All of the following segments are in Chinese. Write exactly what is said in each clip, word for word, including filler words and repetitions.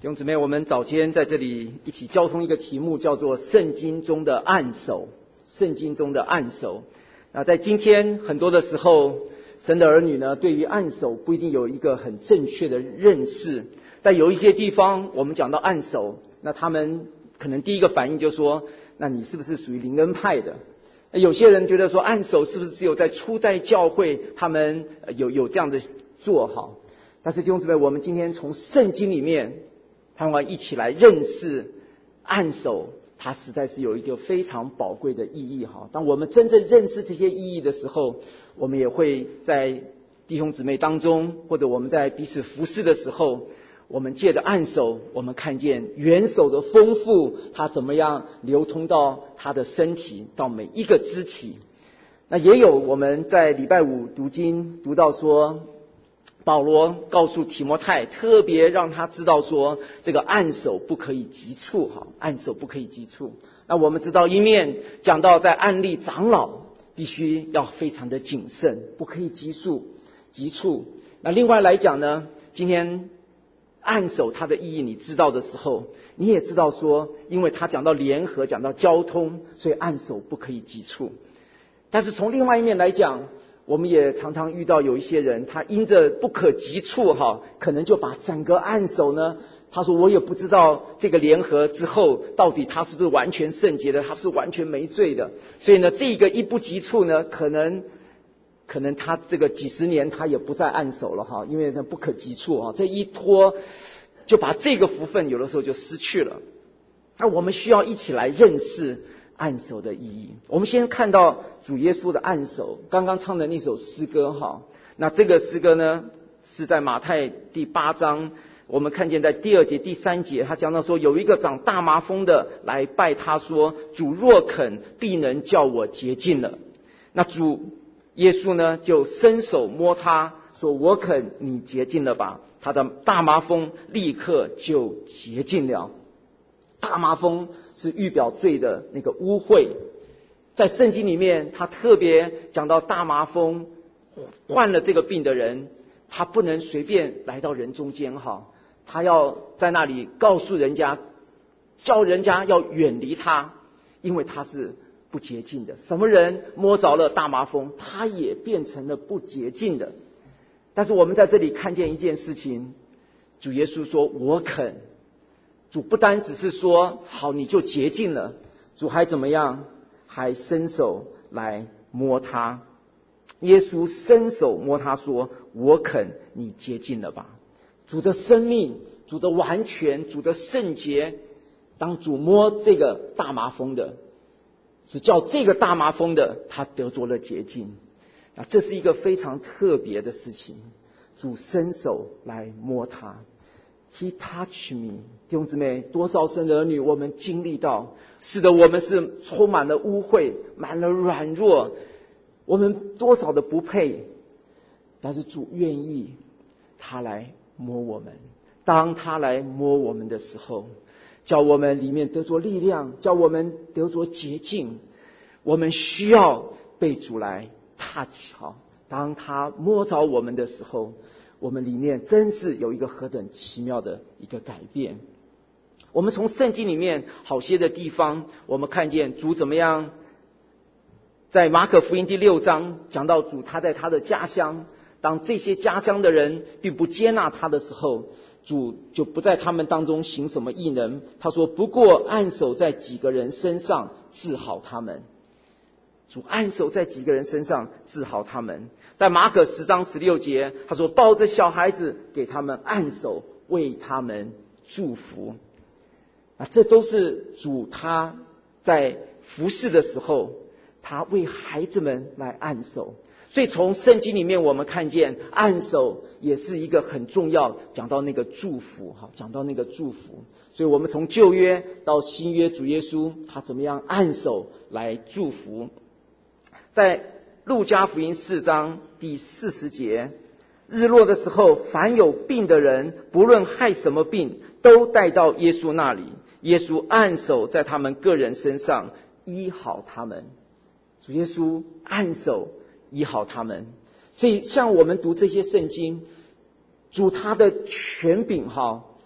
弟兄姊妹，我们早间在这里一起交通一个题目，叫做圣经中的暗手。圣经中的暗手。那在今天很多的时候，神的儿女呢，对于暗手不一定有一个很正确的认识。在有一些地方，我们讲到暗手，那他们可能第一个反应就说，那你是不是属于灵恩派的？有些人觉得说，暗手是不是只有在初代教会他们有有这样的做好？但是弟兄姊妹，我们今天从圣经里面盼望一起来认识暗手，它实在是有一个非常宝贵的意义哈。当我们真正认识这些意义的时候，我们也会在弟兄姊妹当中，或者我们在彼此服侍的时候，我们借着暗手，我们看见元首的丰富，它怎么样流通到他的身体，到每一个肢体。那也有我们在礼拜五读经读到说，保罗告诉提摩太，特别让他知道说，这个暗手不可以急促哈，暗手不可以急促。那我们知道一面讲到在暗利长老必须要非常的谨慎，不可以急促急促。那另外来讲呢，今天暗手它的意义你知道的时候，你也知道说，因为他讲到联合，讲到交通，所以暗手不可以急促。但是从另外一面来讲，我们也常常遇到有一些人，他因着不可急促哈，可能就把整个暗手呢，他说我也不知道这个联合之后到底他是不是完全圣洁的，他是完全没罪的。所以呢，这个一不急促呢，可能可能他这个几十年他也不再暗手了哈，因为不可急促啊，这一拖就把这个福分有的时候就失去了。那我们需要一起来认识暗手的意义。我们先看到主耶稣的暗手，刚刚唱的那首诗歌哈。那这个诗歌呢，是在马太第八章，我们看见在第二节、第三节，他讲到说，有一个长大麻风的来拜他说，主若肯，必能叫我洁净了。那主耶稣呢，就伸手摸他说，我肯，你洁净了吧。他的大麻风立刻就洁净了。大麻风是预表罪的那个污秽，在圣经里面他特别讲到大麻风患了这个病的人，他不能随便来到人中间哈，他要在那里告诉人家，叫人家要远离他，因为他是不洁净的。什么人摸着了大麻风，他也变成了不洁净的。但是我们在这里看见一件事情，主耶稣说我肯。主不单只是说好你就洁净了，主还怎么样？还伸手来摸他。耶稣伸手摸他说，我肯，你洁净了吧。主的生命，主的完全，主的圣洁，当主摸这个大麻风的，只叫这个大麻风的他得着了洁净。那这是一个非常特别的事情，主伸手来摸他。He touched me， 弟兄姊妹，多少神的儿女我们经历到，是的，我们是充满了污秽，满了软弱，我们多少的不配，但是主愿意他来摸我们。当他来摸我们的时候，叫我们里面得着力量，叫我们得着洁净。我们需要被主来 touch 好，当他摸着我们的时候，我们里面真是有一个何等奇妙的一个改变。我们从圣经里面好些的地方，我们看见主怎么样，在马可福音第六章讲到主他在他的家乡，当这些家乡的人并不接纳他的时候，主就不在他们当中行什么异能。他说不过按手在几个人身上治好他们。主按手在几个人身上治好他们。在马可十章十六节，他说抱着小孩子给他们按手，为他们祝福。啊，这都是主他在服侍的时候，他为孩子们来按手。所以从圣经里面我们看见按手也是一个很重要，讲到那个祝福，好，讲到那个祝福。所以我们从旧约到新约，主耶稣他怎么样按手来祝福。在路加福音四章第四十节，日落的时候，凡有病的人，不论害什么病，都带到耶稣那里。耶稣按手在他们个人身上，医好他们。主耶稣按手医好他们。所以像我们读这些圣经，主他的权柄哈，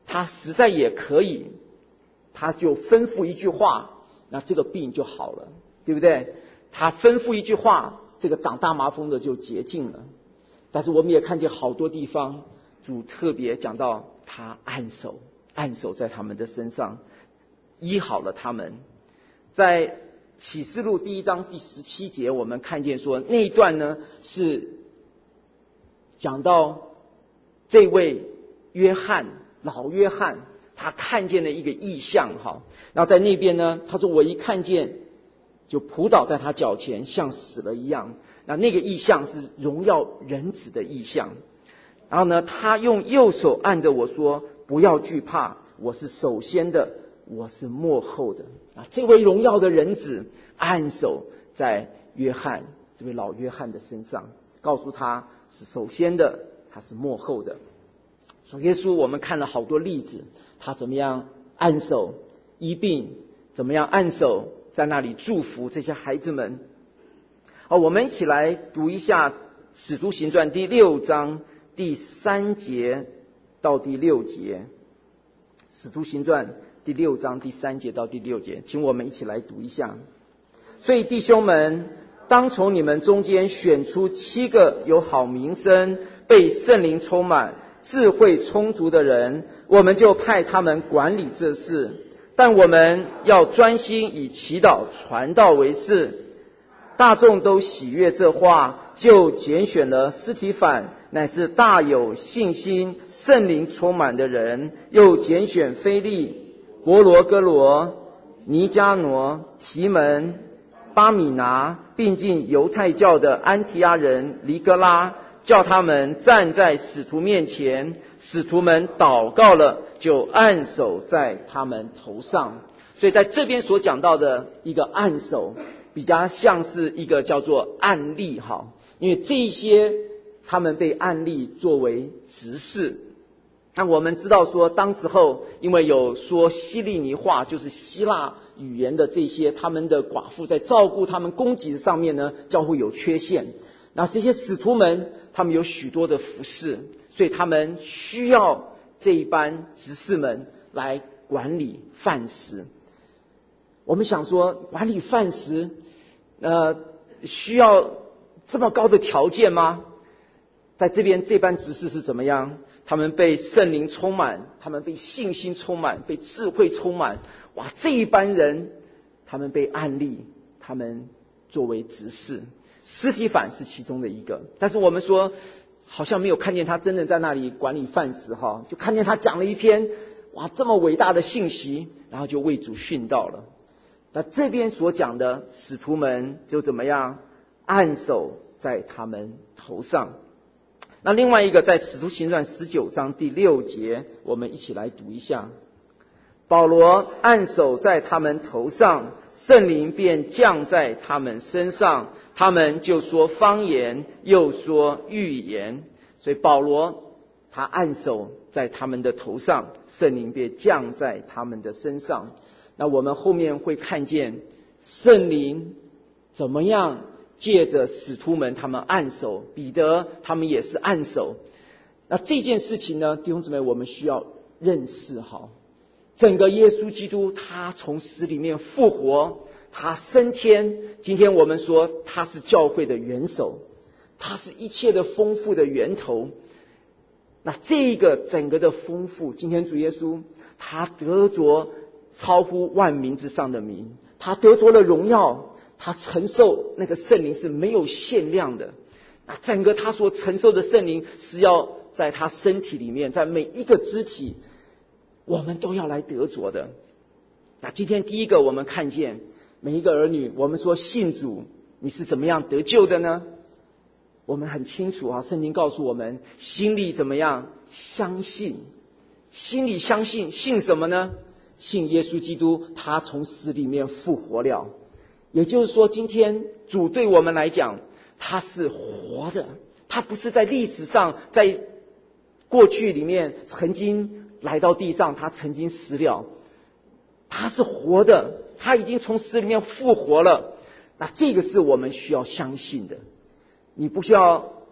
他实在也可以，他就吩咐一句话，那这个病就好了，对不对？他吩咐一句话，这个长大麻风的就洁净了。但是我们也看见好多地方，主特别讲到他按手，按手在他们的身上，医好了他们。在启示录第一章第十七节，我们看见说那一段呢是讲到这位约翰，老约翰，他看见了一个异象哈。然后在那边呢，他说我一看见就扑倒在他脚前，像死了一样。那那个异象是荣耀人子的异象。然后呢，他用右手按着我说，不要惧怕，我是首先的，我是末后的。啊，这位荣耀的人子按手在约翰，这位老约翰的身上，告诉他是首先的，他是末后的。主耶稣我们看了好多例子，他怎么样按手医病，怎么样按手在那里祝福这些孩子们。好，我们一起来读一下使徒行传第六章第三节到第六节。使徒行传第六章第三节到第六节，请我们一起来读一下。所以弟兄们，当从你们中间选出七个有好名声、被圣灵充满、智慧充足的人，我们就派他们管理这事。但我们要专心以祈祷传道为事。大众都喜悦这话，就拣选了司提反，乃是大有信心、圣灵充满的人，又拣选腓利、伯罗哥罗、尼加挪、提门、巴米拿，并进犹太教的安提阿人尼哥拉，叫他们站在使徒面前。使徒们祷告了，就按手在他们头上。所以在这边所讲到的一个按手，比较像是一个叫做案例哈，因为这一些他们被案例作为执事。那我们知道说，当时候因为有说希利尼话，就是希腊语言的这些他们的寡妇，在照顾他们供给上面呢，教会有缺陷。那这些使徒们，他们有许多的服事，所以他们需要这一班执事们来管理饭食。我们想说，管理饭食，呃，需要这么高的条件吗？在这边这班执事是怎么样？他们被圣灵充满，他们被信心充满，被智慧充满。哇，这一班人，他们被按立，他们作为执事。司提反是其中的一个，但是我们说好像没有看见他真的在那里管理饭食哈，就看见他讲了一篇哇这么伟大的信息，然后就为主殉道了。那这边所讲的使徒们就怎么样按手在他们头上。那另外一个在使徒行传十九章第六节，我们一起来读一下。保罗按手在他们头上，圣灵便降在他们身上，他们就说方言，又说预言。所以保罗他按手在他们的头上，圣灵便降在他们的身上。那我们后面会看见圣灵怎么样借着使徒们他们按手，彼得他们也是按手。那这件事情呢，弟兄姊妹，我们需要认识好，整个耶稣基督他从死里面复活，他升天，今天我们说他是教会的元首，他是一切的丰富的源头。那这个整个的丰富，今天主耶稣他得着超乎万民之上的名，他得着了荣耀，他承受那个圣灵是没有限量的。那整个他所承受的圣灵是要在他身体里面，在每一个肢体我们都要来得着的。那今天第一个我们看见每一个儿女，我们说信主你是怎么样得救的呢？我们很清楚啊，圣经告诉我们心里怎么样相信，心里相信，信什么呢？信耶稣基督他从死里面复活了。也就是说今天主对我们来讲他是活的，他不是在历史上在过去里面曾经来到地上，他曾经死了，他是活的，他已经从死里面复活了。那这个是我们需要相信的。你不需要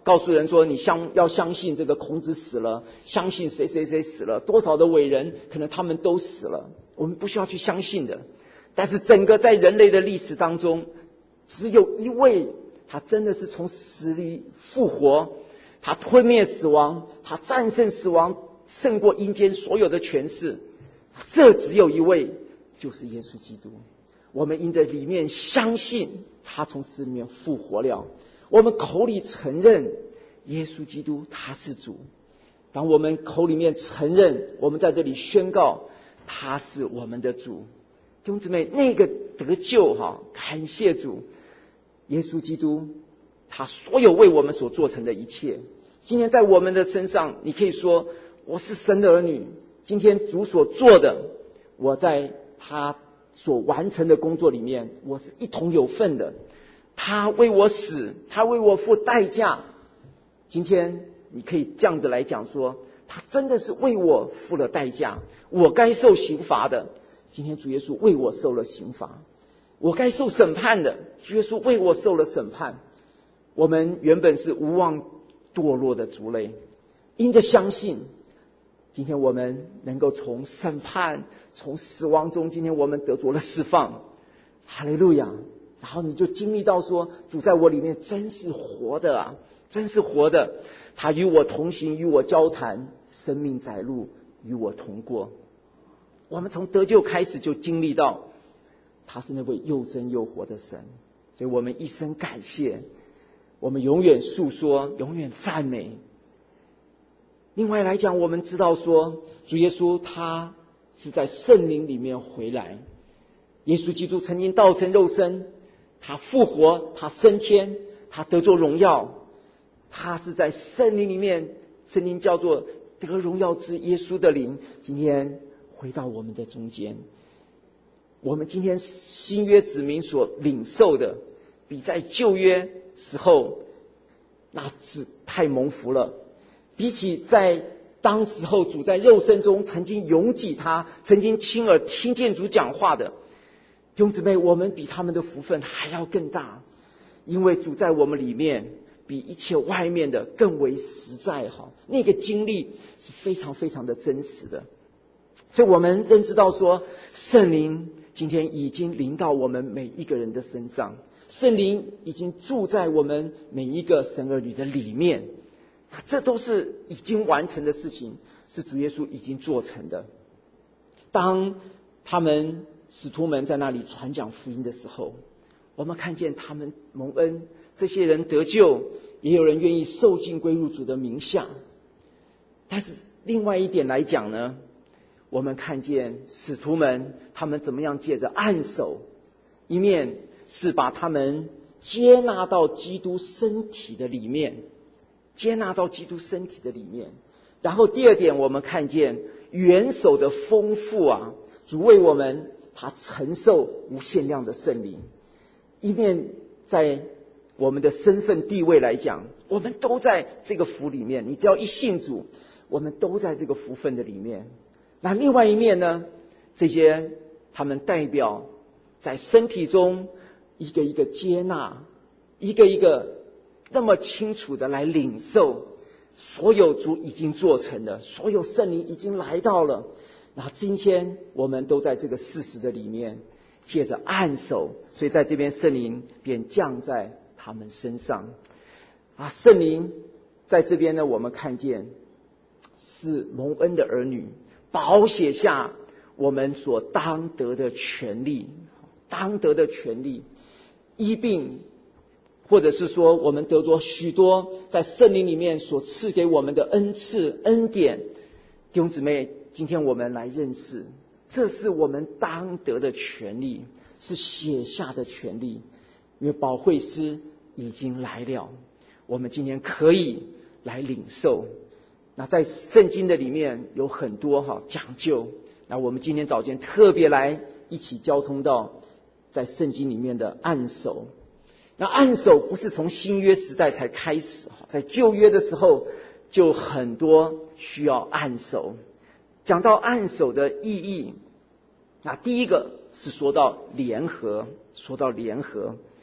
告诉人说你相要相信这个孔子死了，相信谁谁谁死了，多少的伟人可能他们都死了，我们不需要去相信的。但是整个在人类的历史当中，只有一位他真的是从死里复活，他吞灭死亡，他战胜死亡，胜过阴间所有的权势，这只有一位，就是耶稣基督。我们因着里面相信他从死里面复活了，我们口里承认耶稣基督他是主，当我们口里面承认，我们在这里宣告他是我们的主。弟兄姊妹，那个得救哈，感谢主，耶稣基督他所有为我们所做成的一切，今天在我们的身上，你可以说我是神的儿女，今天主所做的，我在他所完成的工作里面，我是一同有份的。他为我死，他为我付代价。今天你可以这样子来讲说，他真的是为我付了代价，我该受刑罚的，今天主耶稣为我受了刑罚；我该受审判的，主耶稣为我受了审判。我们原本是无望堕落的族类，因着相信，今天我们能够从审判、从死亡中，今天我们得着了释放。哈利路亚！然后你就经历到说，主在我里面真是活的啊，真是活的。他与我同行，与我交谈，生命载路，与我同过。我们从得救开始就经历到，他是那位又真又活的神，所以我们一生感谢，我们永远诉说，永远赞美。另外来讲，我们知道说，主耶稣他是在圣灵里面回来。耶稣基督曾经道成肉身，他复活，他升天，他得着荣耀，他是在圣灵里面，圣灵叫做得荣耀之耶稣的灵，今天回到我们的中间。我们今天新约子民所领受的，比在旧约时候那是太蒙福了。比起在当时候主在肉身中曾经拥挤他，曾经亲耳听见主讲话的弟兄姊妹，我们比他们的福分还要更大，因为主在我们里面比一切外面的更为实在哈，那个经历是非常非常的真实的。所以我们认知到说，圣灵今天已经临到我们每一个人的身上，圣灵已经住在我们每一个神儿女的里面，这都是已经完成的事情，是主耶稣已经做成的。当他们使徒们在那里传讲福音的时候，我们看见他们蒙恩，这些人得救，也有人愿意受尽归入主的名下。但是另外一点来讲呢，我们看见使徒们他们怎么样借着按手，一面是把他们接纳到基督身体的里面，接纳到基督身体的里面。然后第二点，我们看见元首的丰富啊，主为我们他承受无限量的圣灵。一面在我们的身份地位来讲，我们都在这个福里面，你只要一信主，我们都在这个福分的里面。那另外一面呢，这些他们代表在身体中一个一个接纳，一个一个那么清楚的来领受所有主已经做成的，所有圣灵已经来到了。那今天我们都在这个事实的里面，借着按手，所以在这边圣灵便降在他们身上啊。圣灵在这边呢，我们看见是蒙恩的儿女，宝血下我们所当得的权利，当得的权利，医病，或者是说我们得着许多在圣灵里面所赐给我们的恩赐恩典。弟兄姊妹，今天我们来认识，这是我们当得的权利，是写下的权利，因为保惠师已经来了，我们今天可以来领受。那在圣经的里面有很多哈讲究，那我们今天早间特别来一起交通到在圣经里面的按手。那按手不是从新约时代才开始，在旧约的时候就很多需要按手。讲到按手的意义，那第一个是说到联合，说到联合。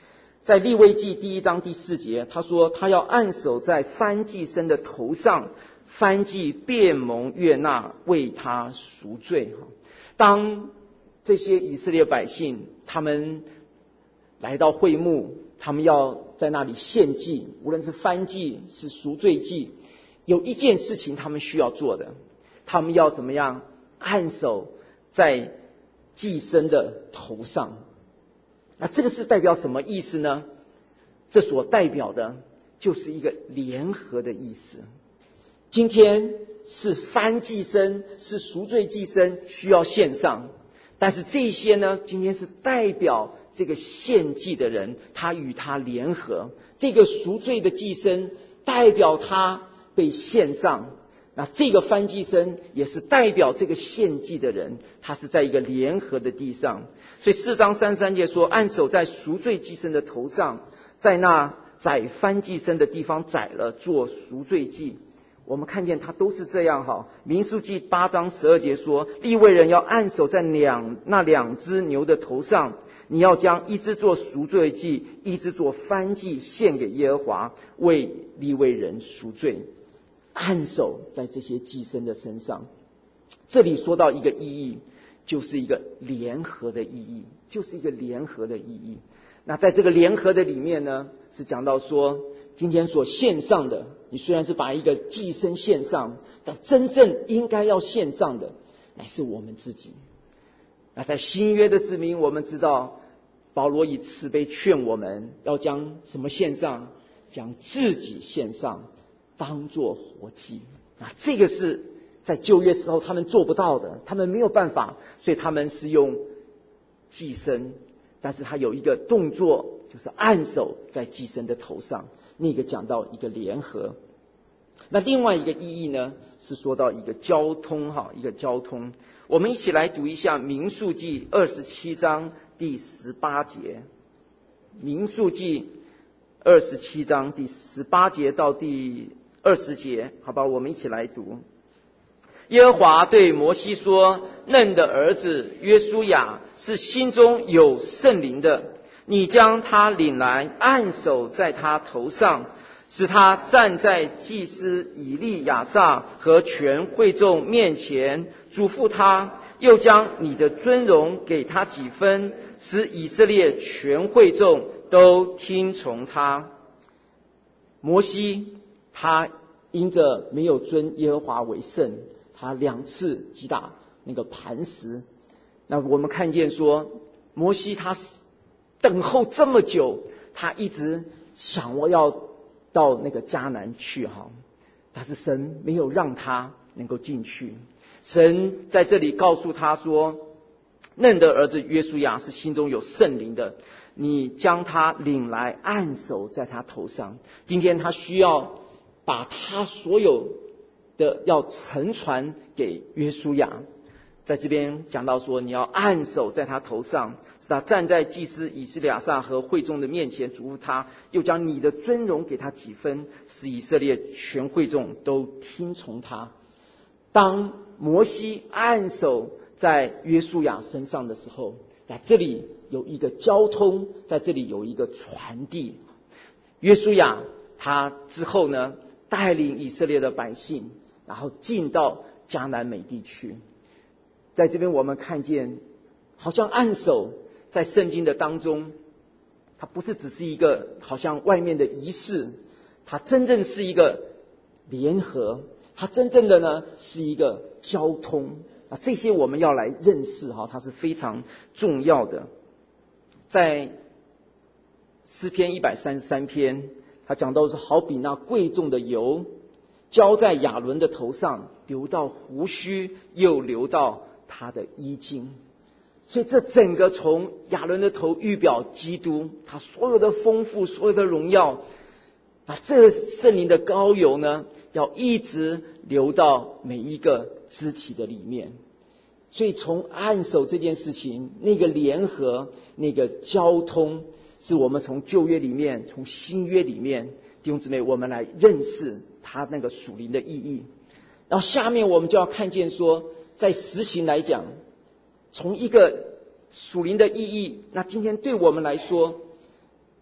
在利未记第一章第四节，他说他要按手在燔祭牲的头上，燔祭便蒙悦纳，为他赎罪。当这些以色列百姓他们来到会幕，他们要在那里献祭，无论是燔祭是赎罪祭，有一件事情他们需要做的，他们要怎么样按手在祭牲的头上。那这个是代表什么意思呢？这所代表的就是一个联合的意思。今天是燔祭牲是赎罪祭牲需要献上，但是这些呢，今天是代表这个献祭的人，他与他联合，这个赎罪的祭牲代表他被献上，那这个燔祭牲也是代表这个献祭的人，他是在一个联合的地上。所以四章三十三节说，按手在赎罪祭牲的头上，在那宰燔祭牲的地方宰了，做赎罪祭。我们看见他都是这样哈。民数记八章十二节说，利未人要按手在两那两只牛的头上，你要将一只做赎罪祭，一只做燔祭，献给耶和华，为利未人赎罪。按手在这些祭牲的身上，这里说到一个意义，就是一个联合的意义，就是一个联合的意义。那在这个联合的里面呢，是讲到说，今天所献上的，你虽然是把一个祭牲献上，但真正应该要献上的乃是我们自己。那在新约的子民，我们知道保罗以慈悲劝我们要将什么献上，将自己献上，当作活祭。那这个是在旧约时候他们做不到的，他们没有办法，所以他们是用祭牲，但是他有一个动作，就是按手在祭牲的头上，那个讲到一个联合。那另外一个意义呢，是说到一个交通哈，一个交通。我们一起来读一下民数记二十七章第十八节。民数记二十七章第十八节到第二十节，好吧，我们一起来读。耶和华对摩西说，嫩的儿子约书亚是心中有圣灵的，你将他领来，按手在他头上，使他站在祭司以利亚撒和全会众面前，嘱咐他，又将你的尊荣给他几分，使以色列全会众都听从他。摩西他因着没有尊耶和华为圣，他两次击打那个磐石。那我们看见说，摩西他等候这么久，他一直想我要到那个迦南去哈，但是神没有让他能够进去。神在这里告诉他说，嫩的儿子约书亚是心中有圣灵的，你将他领来，按手在他头上。今天他需要把他所有的要承传给约书亚。在这边讲到说，你要按手在他头上，使他站在祭司以利亚撒和会众的面前，嘱咐他，又将你的尊荣给他几分，使以色列全会众都听从他。当摩西按手在约书亚身上的时候，在这里有一个交通，在这里有一个传递。约书亚他之后呢，带领以色列的百姓，然后进到迦南美地去。在这边我们看见，好像按手在圣经的当中，它不是只是一个好像外面的仪式，它真正是一个联合，它真正的呢是一个交通啊，这些我们要来认识哈，它是非常重要的。在诗篇一百三十三篇，他讲到是好比那贵重的油，浇在亚伦的头上，流到胡须，又流到他的衣襟。所以这整个从亚伦的头预表基督，他所有的丰富，所有的荣耀，啊，这圣灵的膏油呢，要一直流到每一个肢体的里面。所以从按手这件事情，那个联合，那个交通，是我们从旧约里面，从新约里面，弟兄姊妹，我们来认识他那个属灵的意义。然后下面我们就要看见说，在实行来讲，从一个属灵的意义，那今天对我们来说，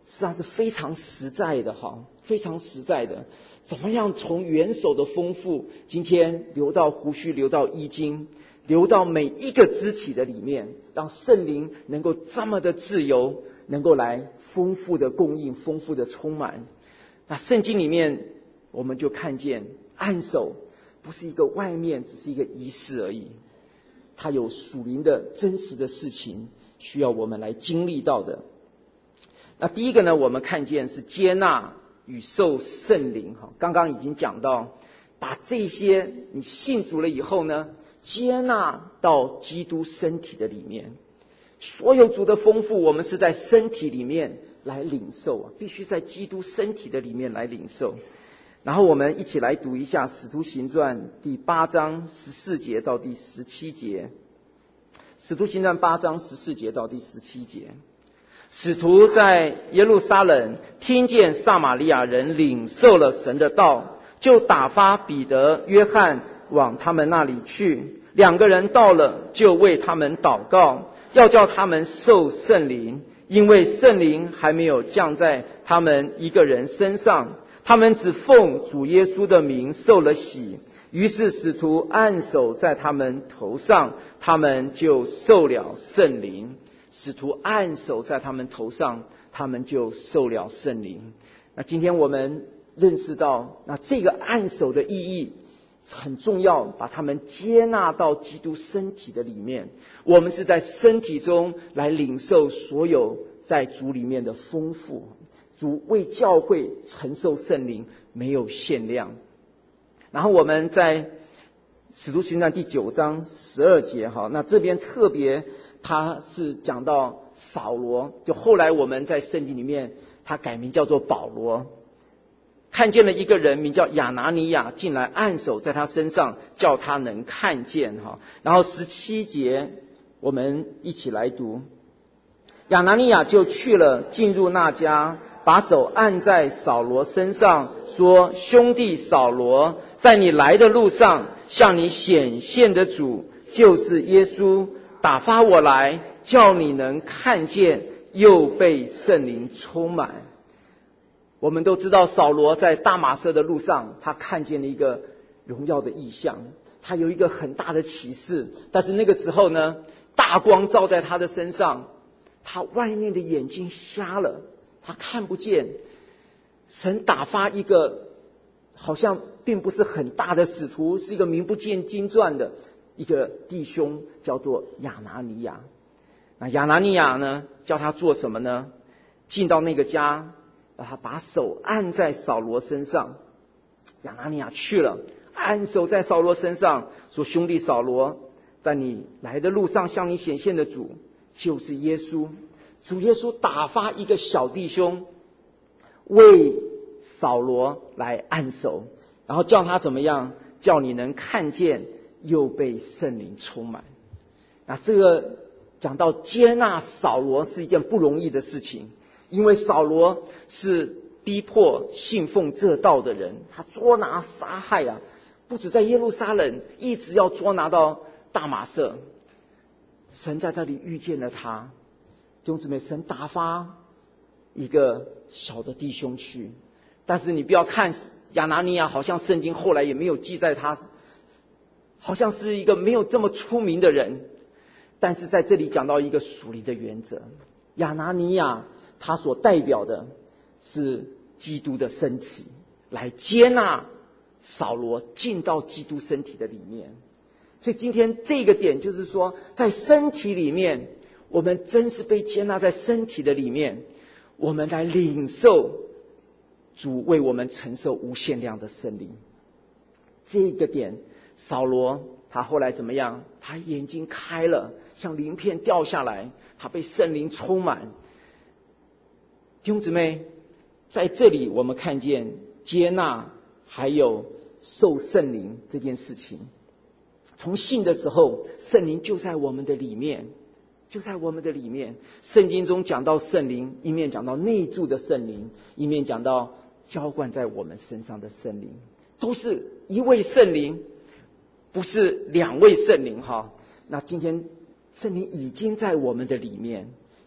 实际上是非常实在的哈，非常实在的。怎么样从元首的丰富，今天流到胡须，流到衣襟，流到每一个肢体的里面，让圣灵能够这么的自由，能够来丰富的供应，丰富的充满。那圣经里面我们就看见按手不是一个外面只是一个仪式而已，它有属灵的真实的事情需要我们来经历到的。那第一个呢，我们看见是接纳与受圣灵。刚刚已经讲到，把这些你信主了以后呢，接纳到基督身体的里面。所有主的丰富，我们是在身体里面来领受啊，必须在基督身体的里面来领受。然后我们一起来读一下《使徒行传》第八章十四节到第十七节。《使徒行传》八章十四节到第十七节。使徒在耶路撒冷听见撒玛利亚人领受了神的道，就打发彼得、约翰往他们那里去。两个人到了，就为他们祷告，要叫他们受圣灵，因为圣灵还没有降在他们一个人身上，他们只奉主耶稣的名受了洗。于是使徒按手在他们头上，他们就受了圣灵。使徒按手在他们头上，他们就受了圣灵。那今天我们认识到，那这个按手的意义很重要，把他们接纳到基督身体的里面。我们是在身体中来领受所有在主里面的丰富。主为教会承受圣灵没有限量。然后我们在使徒行传第九章十二节，哈，那这边特别他是讲到扫罗，就后来我们在圣经里面他改名叫做保罗，看见了一个人名叫亚拿尼亚进来按手在他身上，叫他能看见哈。然后十七节我们一起来读，亚拿尼亚就去了，进入那家，把手按在扫罗身上，说：兄弟扫罗，在你来的路上向你显现的主就是耶稣，打发我来，叫你能看见，又被圣灵充满。我们都知道扫罗在大马色的路上，他看见了一个荣耀的异象，他有一个很大的启示，但是那个时候呢，大光照在他的身上，他外面的眼睛瞎了，他看不见。神打发一个好像并不是很大的使徒，是一个名不见经传的一个弟兄，叫做亚拿尼亚。那亚拿尼亚呢，叫他做什么呢？进到那个家，让他把手按在扫罗身上。亚拿尼亚去了，按手在扫罗身上，说：兄弟扫罗，在你来的路上向你显现的主就是耶稣。主耶稣打发一个小弟兄为扫罗来按手，然后叫他怎么样？叫你能看见，又被圣灵充满。那这个讲到接纳扫罗是一件不容易的事情，因为扫罗是逼迫信奉这道的人，他捉拿杀害啊，不止在耶路撒冷，一直要捉拿到大马色。神在这里遇见了他，弟兄姊妹，神打发一个小的弟兄去，但是你不要看亚拿尼亚，好像圣经后来也没有记载他，好像是一个没有这么出名的人。但是在这里讲到一个属灵的原则，亚拿尼亚他所代表的是基督的身体，来接纳扫罗进到基督身体的里面。所以今天这个点就是说，在身体里面，我们真是被接纳在身体的里面，我们来领受主为我们承受无限量的圣灵。这个点，扫罗他后来怎么样？他眼睛开了，像鳞片掉下来，他被圣灵充满。弟兄姊妹，在这里我们看见接纳还有受圣灵这件事情。从信的时候，圣灵就在我们的里面，就在我们的里面。圣经中讲到圣灵，一面讲到内住的圣灵，一面讲到浇灌在我们身上的圣灵，都是一位圣灵，不是两位圣灵哈。那今天圣灵已经在我们的里面，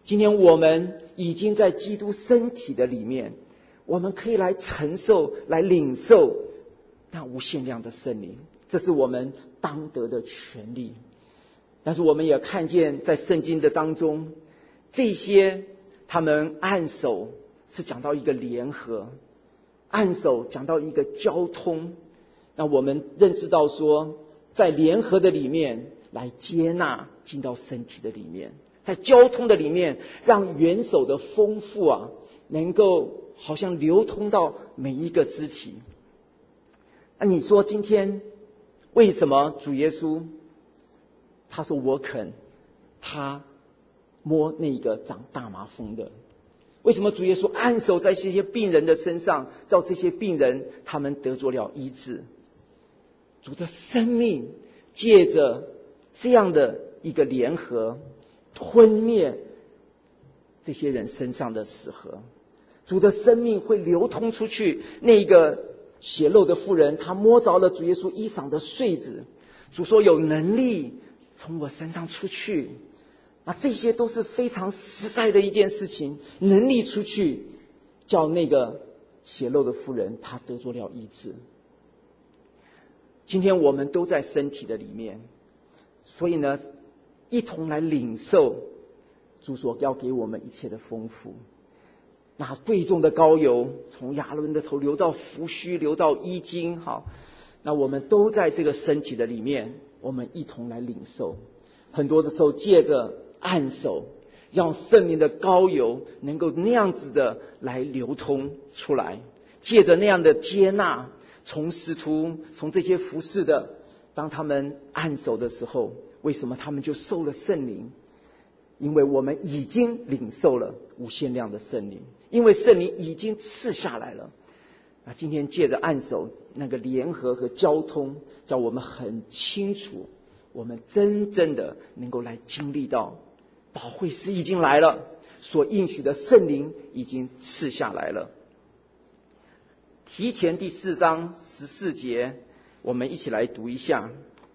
今天我们已经在基督身体的里面，我们可以来承受、来领受那无限量的圣灵，这是我们当得的权利。但是我们也看见在圣经的当中，这些他们按手是讲到一个联合，按手讲到一个交通。那我们认识到说，在联合的里面来接纳进到身体的里面，在交通的里面，让元首的丰富啊，能够好像流通到每一个肢体。那你说今天为什么主耶稣他说我肯，他摸那个长大麻风的？为什么主耶稣按手在这些病人的身上，叫这些病人他们得着了医治？主的生命借着这样的一个联合，吞灭这些人身上的死河。主的生命会流通出去。那个血漏的妇人，她摸着了主耶稣衣裳的穗子，主说有能力从我身上出去。那这些都是非常实在的一件事情，能力出去，叫那个血漏的妇人她得着了医治。今天我们都在身体的里面，所以呢，一同来领受主所要给我们一切的丰富。那贵重的膏油从亚伦的头流到胡须，流到衣襟，好，那我们都在这个身体的里面，我们一同来领受。很多的时候借着按手，让圣灵的膏油能够那样子的来流通出来，借着那样的接纳，从使徒从这些服侍的，当他们按手的时候，为什么他们就受了圣灵？因为我们已经领受了无限量的圣灵，因为圣灵已经赐下来了。那今天借着按手那个联合和交通，叫我们很清楚，我们真正的能够来经历到保惠师已经来了，所应许的圣灵已经赐下来了。提前第四章十四节，我们一起来读一下。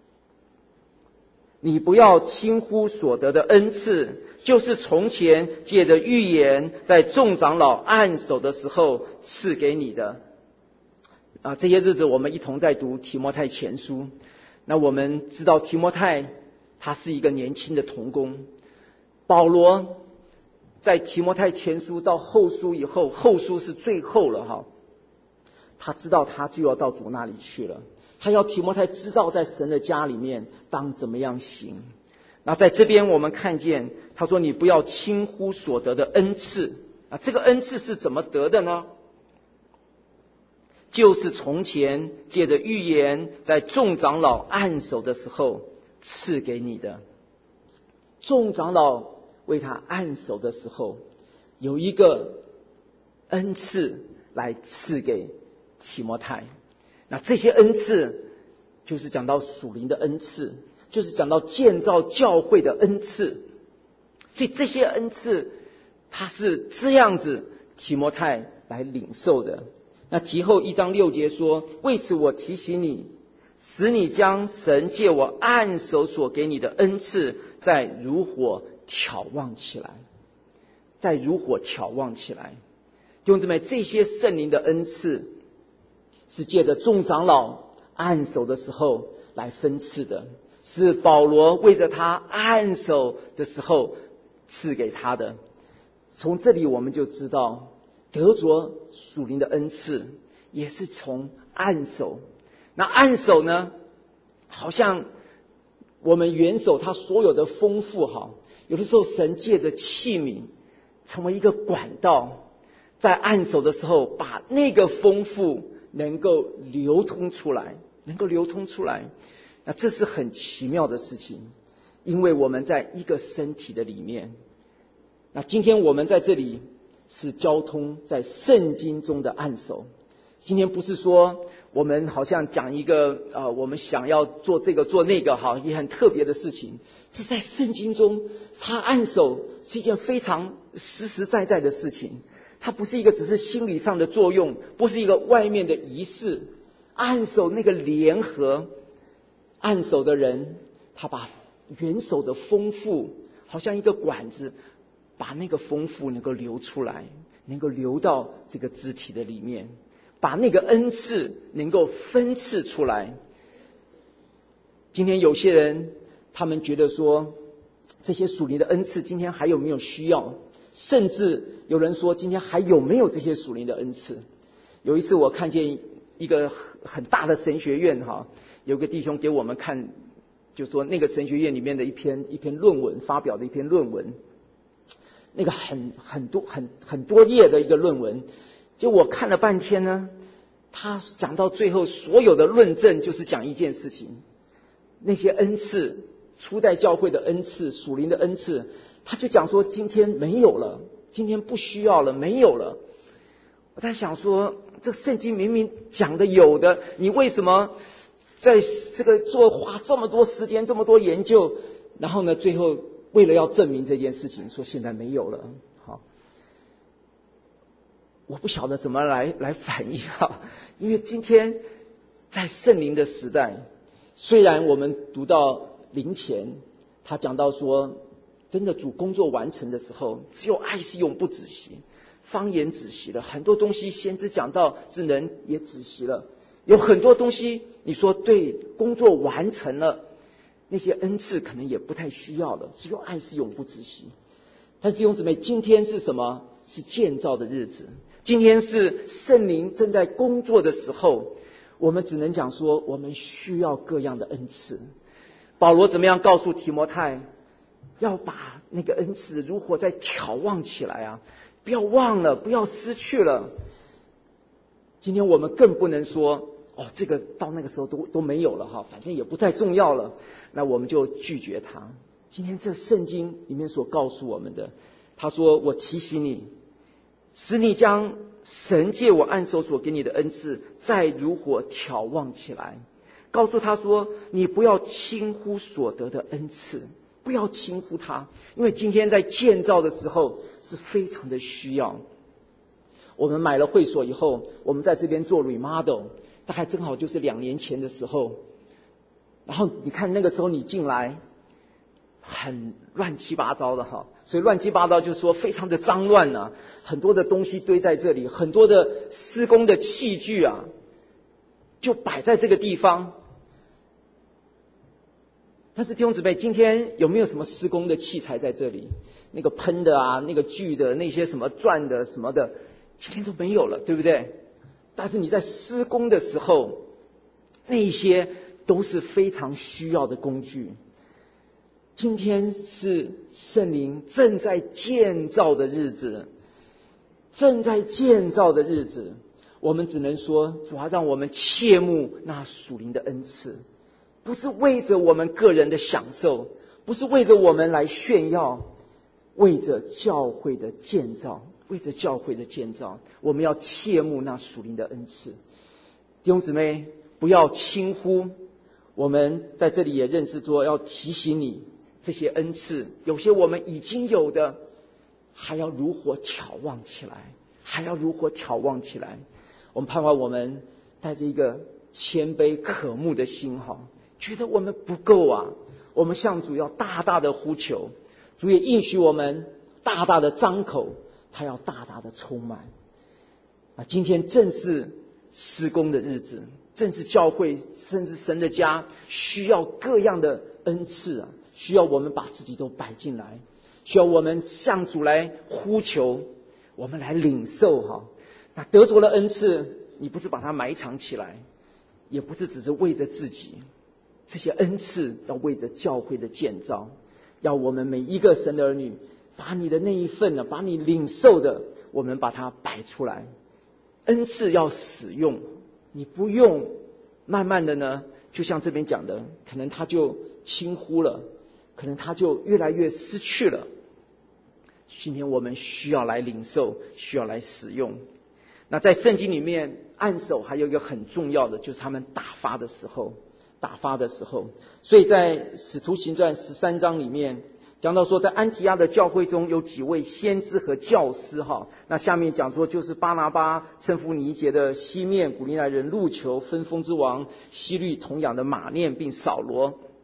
你不要轻忽所得的恩赐，就是从前借着预言在众长老按手的时候赐给你的。啊，这些日子我们一同在读提摩太前书。那我们知道提摩太他是一个年轻的童工，保罗在提摩太前书到后书以后，后书是最后了哈，他知道他就要到主那里去了。他要提摩太知道在神的家里面当怎么样行。那在这边我们看见他说你不要轻忽所得的恩赐。啊，这个恩赐是怎么得的呢？就是从前借着预言在众长老按手的时候赐给你的。众长老为他按手的时候，有一个恩赐来赐给提摩太。那这些恩赐就是讲到属灵的恩赐，就是讲到建造教会的恩赐。所以这些恩赐它是这样子提摩太来领受的。那其后一章六节说，为此我提醒你，使你将神借我按手所给你的恩赐再如火挑旺起来，再如火挑旺起来。弟兄姊妹，这些圣灵的恩赐是借着众长老按手的时候来分赐的，是保罗为着他按手的时候赐给他的。从这里我们就知道，得着属灵的恩赐也是从按手。那按手呢，好像我们元首他所有的丰富哈，有的时候神借着器皿成为一个管道，在按手的时候把那个丰富能够流通出来，能够流通出来。那这是很奇妙的事情，因为我们在一个身体的里面。那今天我们在这里是交通在圣经中的按手。今天不是说我们好像讲一个呃，我们想要做这个做那个哈，也很特别的事情。是在圣经中，他按手是一件非常实实在在的事情。它不是一个只是心理上的作用，不是一个外面的仪式。按手那个联合，按手的人，他把元首的丰富，好像一个管子， 把那个丰富能够流出来，能够流到这个肢体的里面，把那个恩赐能够分赐出来。今天有些人他们觉得说，这些属灵的恩赐今天还有没有需要，甚至有人说今天还有没有这些属灵的恩赐。有一次我看见一个很大的神学院哈，有个弟兄给我们看，就说那个神学院里面的一篇一篇论文，发表的一篇论文，那个很很多很很多页的一个论文，就我看了半天呢，他讲到最后所有的论证就是讲一件事情，那些恩赐，初代教会的恩赐，属灵的恩赐，他就讲说今天没有了，今天不需要了，没有了。我在想说，这圣经明明讲的有的，你为什么在这个做花这么多时间，这么多研究，然后呢，最后为了要证明这件事情，说现在没有了。好，我不晓得怎么来来反应啊，因为今天在圣灵的时代，虽然我们读到灵前，他讲到说，真的主工作完成的时候，只有爱是永不止息，方言止息了，很多东西先知讲到智能也止息了，有很多东西你说对，工作完成了，那些恩赐可能也不太需要了，只有爱是永不止息。但弟兄姊妹，今天是什么？是建造的日子，今天是圣灵正在工作的时候，我们只能讲说我们需要各样的恩赐。保罗怎么样告诉提摩太，要把那个恩赐如何再眺望起来啊，不要忘了，不要失去了。今天我们更不能说哦，这个到那个时候都都没有了哈，反正也不太重要了，那我们就拒绝它。今天这圣经里面所告诉我们的，他说我提醒你，使你将神借我按手所给你的恩赐再如火眺望起来，告诉他说，你不要轻忽所得的恩赐，不要轻忽它，因为今天在建造的时候是非常的需要。我们买了会所以后，我们在这边做 remodel， 大概正好就是两年前的时候，然后你看那个时候你进来很乱七八糟的哈，所以乱七八糟就是说非常的脏乱啊，很多的东西堆在这里，很多的施工的器具啊就摆在这个地方。但是弟兄姊妹，今天有没有什么施工的器材在这里？那个喷的啊，那个锯的，那些什么钻的什么的，今天都没有了，对不对？但是你在施工的时候，那些都是非常需要的工具。今天是圣灵正在建造的日子，正在建造的日子，我们只能说，主要让我们切慕那属灵的恩赐，不是为着我们个人的享受，不是为着我们来炫耀，为着教会的建造，为着教会的建造，我们要切慕那属灵的恩赐。弟兄姊妹，不要轻忽。我们在这里也认识说，要提醒你，这些恩赐有些我们已经有的，还要如何眺望起来，还要如何眺望起来。我们盼望我们带着一个谦卑渴慕的心哈，觉得我们不够啊，我们向主要大大的呼求，主也应许我们大大的张口，他要大大的充满啊！今天正是施工的日子，正是教会甚至神的家需要各样的恩赐啊，需要我们把自己都摆进来，需要我们向主来呼求，我们来领受哈。那得着了恩赐，你不是把它埋藏起来，也不是只是为着自己，这些恩赐要为着教会的建造，要我们每一个神的儿女把你的那一份呢，把你领受的，我们把它摆出来。恩赐要使用，你不用，慢慢的呢，就像这边讲的，可能他就轻忽了，可能他就越来越失去了。今天我们需要来领受，需要来使用。那在圣经里面，按手还有一个很重要的，就是他们打发的时候，打发的时候。所以在使徒行传十三章里面讲到说，在安提阿的教会中有几位先知和教师哈。那下面讲说，就是巴拿巴、称呼尼结的西面、古利奈人路求、分封之王希律、同养的马念，并扫罗。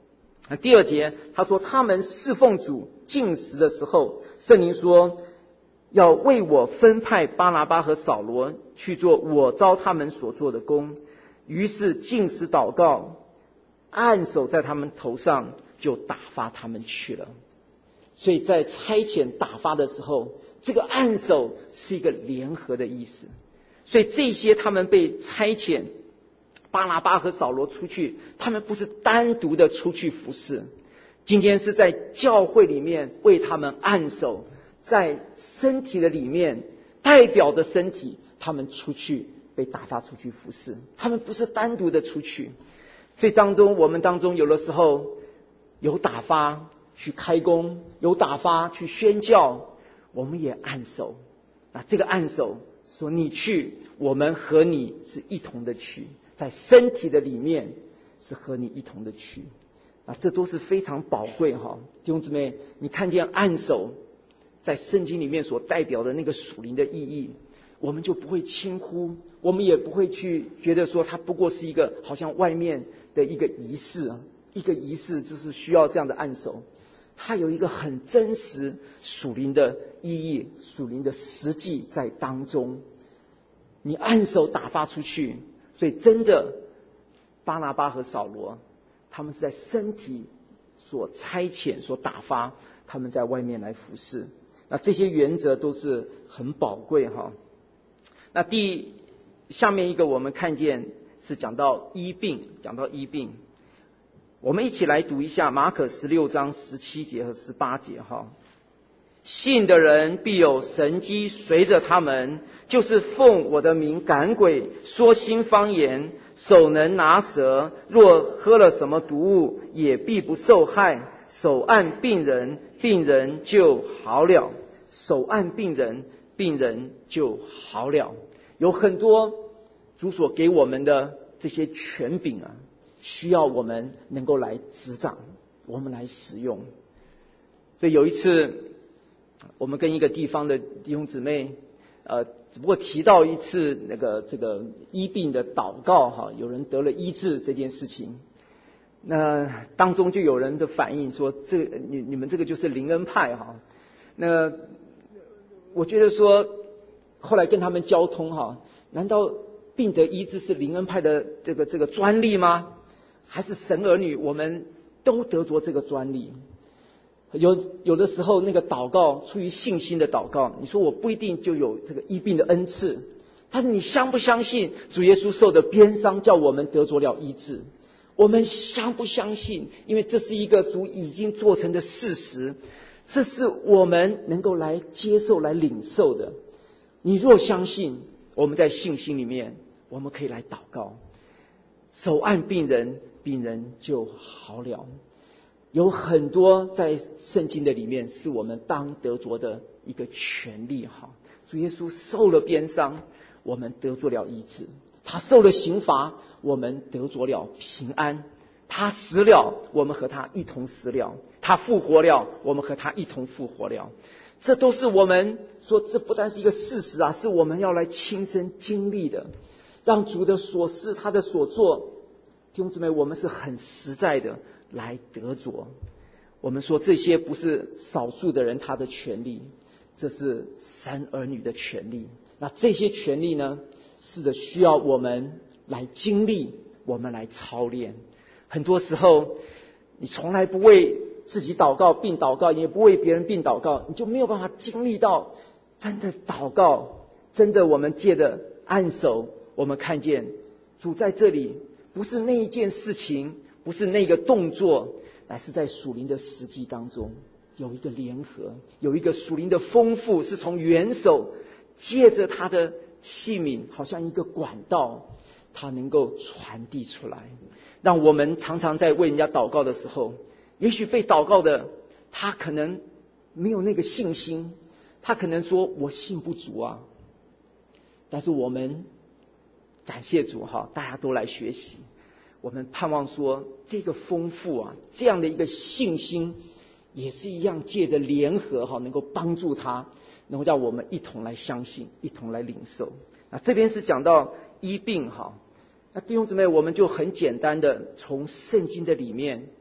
第二节他说，他们侍奉主禁食的时候，圣灵说要为我分派巴拿巴和扫罗去做我召他们所做的工。于是禁食祷告，按手在他们头上，就打发他们去了。所以在差遣打发的时候，这个按手是一个联合的意思。所以这些他们被差遣，巴拿巴和扫罗出去，他们不是单独的出去服侍，今天是在教会里面为他们按手，在身体的里面代表着身体，他们出去被打发出去服侍，他们不是单独的出去。所以当中我们当中有的时候有打发去开工，有打发去宣教，我们也按手。那这个按手说你去，我们和你是一同的去，在身体的里面是和你一同的去。啊，这都是非常宝贵哈，弟兄姊妹，你看见按手在圣经里面所代表的那个属灵的意义，我们就不会轻忽，我们也不会去觉得说它不过是一个好像外面的一个仪式，一个仪式就是需要这样的按手，它有一个很真实属灵的意义，属灵的实际在当中。你按手打发出去，所以真的巴拿巴和扫罗他们是在身体所差遣所打发，他们在外面来服侍。那这些原则都是很宝贵哈。那第下面一个我们看见是讲到医病，讲到医病，我们一起来读一下马可十六章十七节和十八节哈。信的人必有神机随着他们，就是奉我的名赶鬼，说新方言，手能拿蛇，若喝了什么毒物，也必不受害。手按病人，病人就好了。手按病人，病人就好了。有很多主所给我们的这些权柄啊，需要我们能够来执掌，我们来使用。所以有一次我们跟一个地方的弟兄姊妹呃，只不过提到一次那个这个医病的祷告哈，有人得了医治这件事情，那当中就有人的反应说，这你你们这个就是灵恩派哈。那我觉得说，后来跟他们交通哈，难道病得医治是灵恩派的这个这个专利吗？还是神儿女我们都得着这个专利？有有的时候那个祷告出于信心的祷告，你说我不一定就有这个医病的恩赐，但是你相不相信主耶稣受的鞭伤叫我们得着了医治？我们相不相信？因为这是一个主已经做成的事实，这是我们能够来接受来领受的。你若相信，我们在信心里面我们可以来祷告，手按病人，病人就好了。有很多在圣经的里面是我们当得着的一个权利哈。主耶稣受了鞭伤，我们得着了医治；他受了刑罚，我们得着了平安；他死了，我们和他一同死了；他复活了，我们和他一同复活了。这都是我们说，这不但是一个事实啊，是我们要来亲身经历的。让主的所事，他的所做，弟兄姊妹，我们是很实在的来得着。我们说这些不是少数的人他的权利，这是神儿女的权利。那这些权利呢，是的需要我们来经历，我们来操练。很多时候你从来不为自己祷告并祷告，也不为别人并祷告，你就没有办法经历到真的祷告，真的我们借着按手，我们看见主在这里，不是那一件事情，不是那个动作，乃是在属灵的实际当中有一个联合，有一个属灵的丰富，是从元首借着他的器皿，好像一个管道，它能够传递出来。让我们常常在为人家祷告的时候，也许被祷告的他可能没有那个信心，他可能说我信不足啊。但是我们感谢主哈，大家都来学习，我们盼望说这个丰富啊，这样的一个信心也是一样，借着联合哈，能够帮助他，能够让我们一同来相信，一同来领受。那这边是讲到医病哈，那弟兄姊妹，我们就很简单的从圣经的里面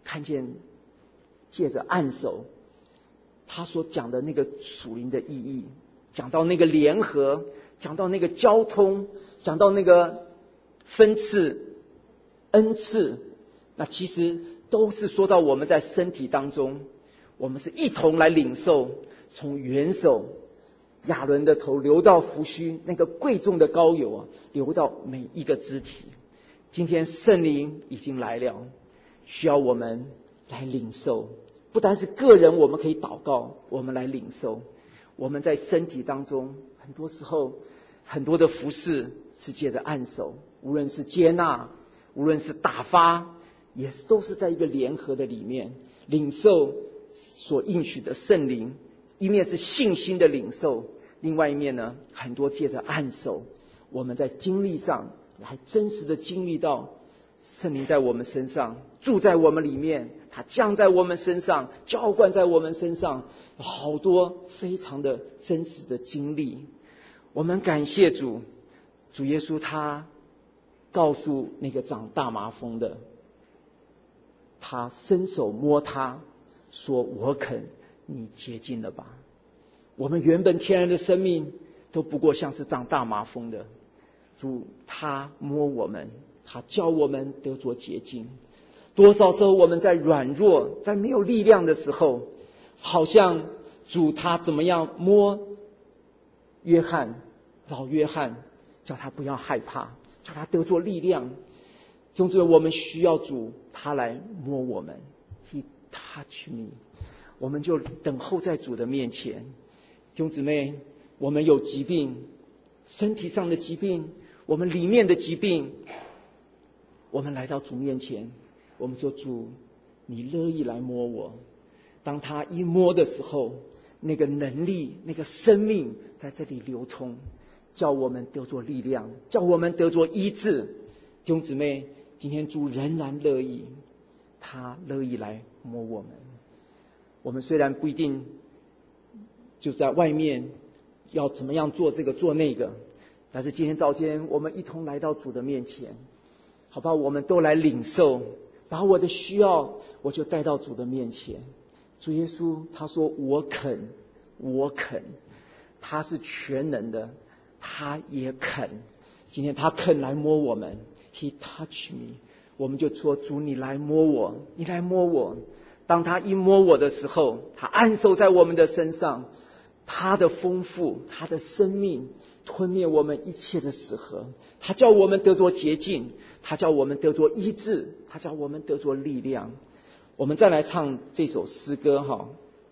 看见借着按手他所讲的那个属灵的意义，讲到那个联合，讲到那个交通，讲到那个分赐恩赐，那其实都是说到我们在身体当中，我们是一同来领受从元首亚伦的头流到福须，那个贵重的膏油啊，流到每一个肢体。今天圣灵已经来了，需要我们来领受。不单是个人我们可以祷告，我们来领受。我们在身体当中，很多时候很多的服事是借着按手，无论是接纳，无论是打发，也是都是在一个联合的里面领受所应许的圣灵。一面是信心的领受，另外一面呢，很多借着按手，我们在经历上来真实的经历到圣灵在我们身上，住在我们里面，他降在我们身上，浇灌在我们身上，好多非常的真实的经历。我们感谢主，主耶稣他告诉那个长大麻风的，他伸手摸他，说我肯，你洁净了吧。我们原本天然的生命都不过像是长大麻风的，主他摸我们，他教我们得着洁净。多少时候我们在软弱，在没有力量的时候，好像主他怎么样摸约翰，老约翰，叫他不要害怕，叫他得着力量。弟兄姊妹，我们需要主他来摸我们， He touch me， 我们就等候在主的面前。弟兄姊妹，我们有疾病，身体上的疾病，我们里面的疾病，我们来到主面前，我们说主，你乐意来摸我。当他一摸的时候，那个能力，那个生命在这里流通，叫我们得着力量，叫我们得着医治。弟兄姊妹，今天主仍然乐意，他乐意来摸我们。我们虽然不一定就在外面要怎么样做这个做那个，但是今天早间我们一同来到主的面前，好吧，我们都来领受，把我的需要我就带到主的面前。主耶稣他说我肯，我肯，他是全能的，他也肯。今天他肯来摸我们， He touch me， 我们就说主你来摸我，你来摸我。当他一摸我的时候，他按手在我们的身上，他的丰富，他的生命吞灭我们一切的死河，他叫我们得着洁净，他叫我们得着医治，他叫我们得着力量。我们再来唱这首诗歌哈，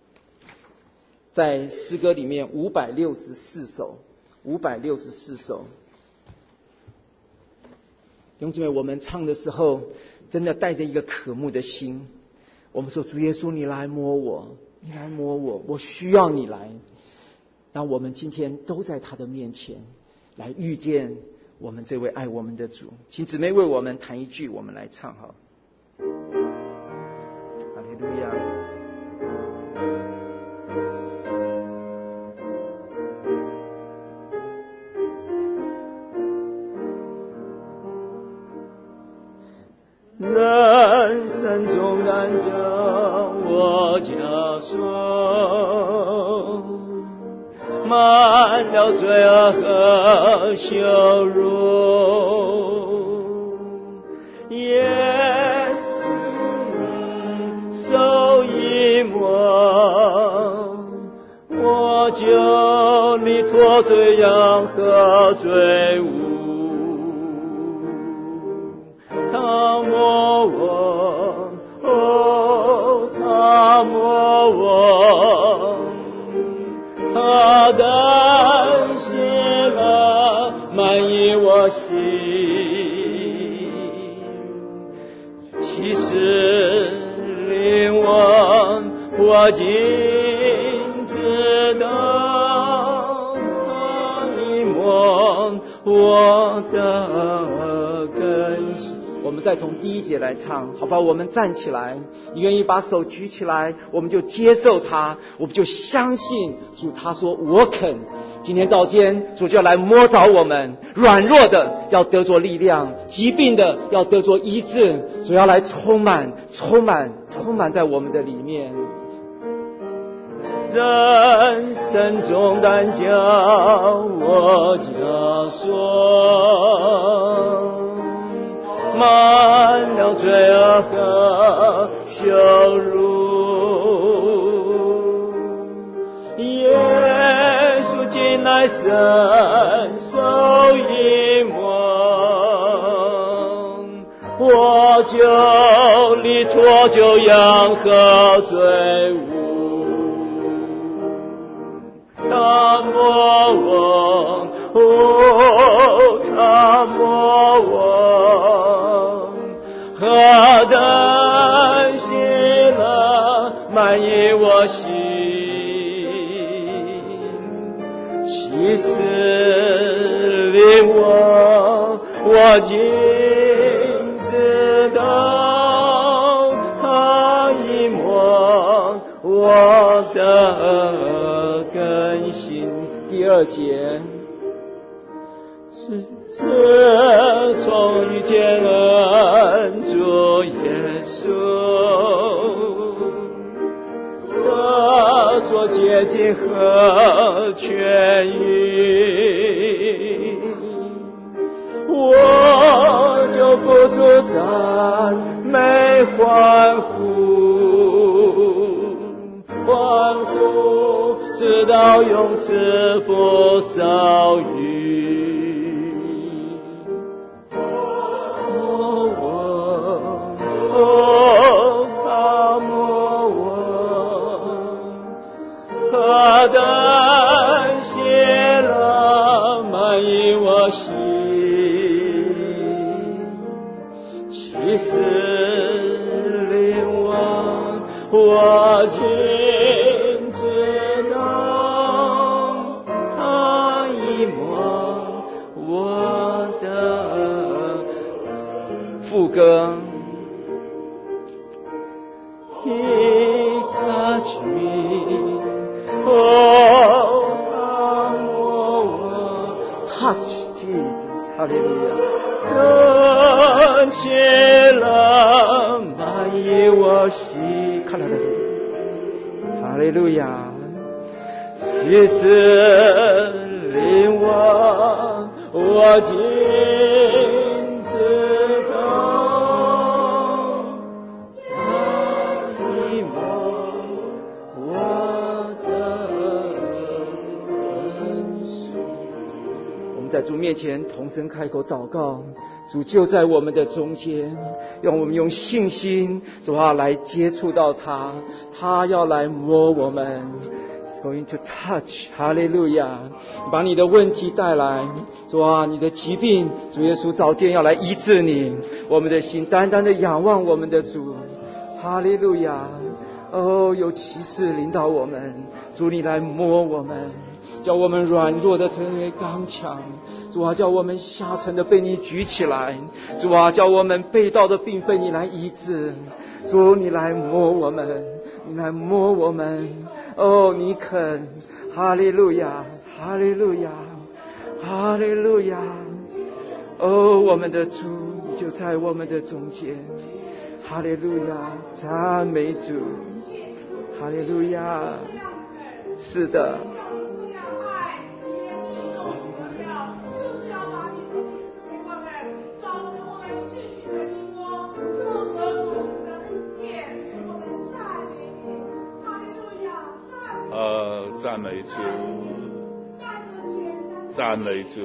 在诗歌里面五百六十四首，五百六十四首。弟兄姊妹，我们唱的时候真的带着一个渴慕的心，我们说主耶稣你来摸我，你来摸我，我需要你来。让我们今天都在他的面前来遇见我们这位爱我们的主。请姊妹为我们弹一句，我们来唱哈。哈利路亚。 人生重担着我枷锁，满了罪恶和羞辱，耶稣手一摸，我就离脱罪殃和罪污。他摸我，哦，他摸我，他的喜乐满溢我心。其实令我我竟知道，他一摸我的根系。 我们们再从第一节来唱，好吧？我们站起来，你愿意把手举起来，我们就接受他，我们就相信主。他说我肯。今天早间主就要来摸着我们，软弱的要得着力量，疾病的要得着医治，主要来充满充满充满在我们的里面。 人生中担将我家说，满了罪恶和羞辱，耶稣进来伸手一摸，我就离脱旧样和罪恶。他摸我，哦，他摸我，何等喜乐满溢我心，其实令我，我竟知道他已摸我的更新。 第二节， 自自从遇见恩主耶稣，得着洁净和痊愈，我就不住赞美欢呼，欢呼直到永世不少余。摸我，哦，他摸我，何等喜乐满溢我心，其实令我我竟知道他已摸我的副歌。 He touched me, oh, 他摸我 Touch Jesus， 哈利路亚。 更喜乐满溢我心， 看来了，哈利路亚。 其实令我我竟知道他已摸我的更新。 我们在主面前同声开口祷告，主就在我们的中间，让我们用信心，主啊，来接触到他，他要来摸我们。Going to touch， 哈利路亚！把你的问题带来，主啊，你的疾病，主耶稣早间要来医治你。我们的心单单的仰望我们的主，哈利路亚！哦，有启示领导我们，主你来摸我们，叫我们软弱的成为刚强。主啊，叫我们下沉的被你举起来。主啊，叫我们背道的病被你来医治。主，你来摸我们，你来摸我们。哦，你肯，哈利路亚，哈利路亚，哈利路亚。哦，我们的主，你就在我们的中间。哈利路亚，赞美主，哈利路亚。是的。 呃，赞美主，赞美主，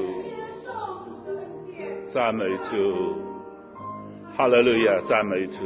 赞美主，哈利路亚，赞美主。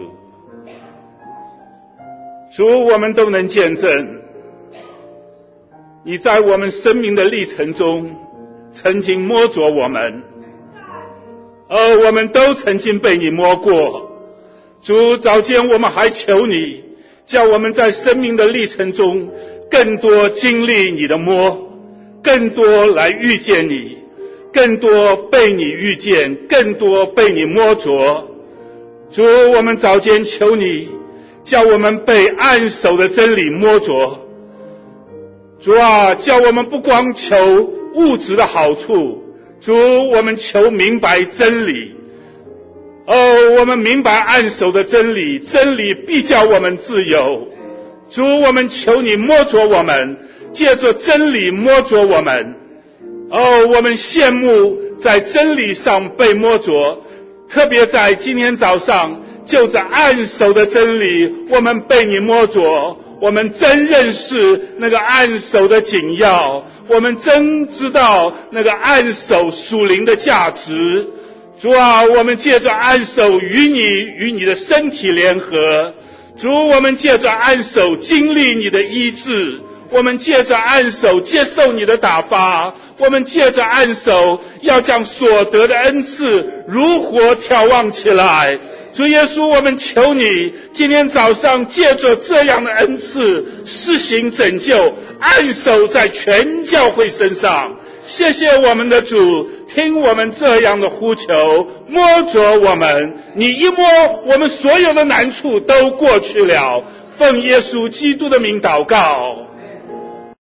主，我们都能见证，你在我们生命的历程中曾经摸着我们，而我们都曾经被你摸过。主，早间我们还求你，叫我们在生命的历程中更多经历你的摸，更多来遇见你，更多被你遇见，更多被你摸着。 主，我们早间求你，叫我们被按手的真理摸着。主啊，叫我们不光求物质的好处，主，我们求明白真理。哦，我们明白按手的真理，真理必叫我们自由。主，我们求你摸着我们，借着真理摸着我们。哦，我们羡慕在真理上被摸着，特别在今天早上，就着按手的真理，我们被你摸着，我们真认识那个按手的紧要，我们真知道那个按手属灵的价值。主啊，我们借着按手与你与你的身体联合。主，我们借着按手经历你的医治，我们借着按手接受你的打发，我们借着按手要将所得的恩赐如火眺望起来。主耶稣，我们求你今天早上借着这样的恩赐施行拯救，按手在全教会身上。谢谢我们的主，听我们这样的呼求，摸着我们，你一摸，我们所有的难处都过去了。奉耶稣基督的名祷告。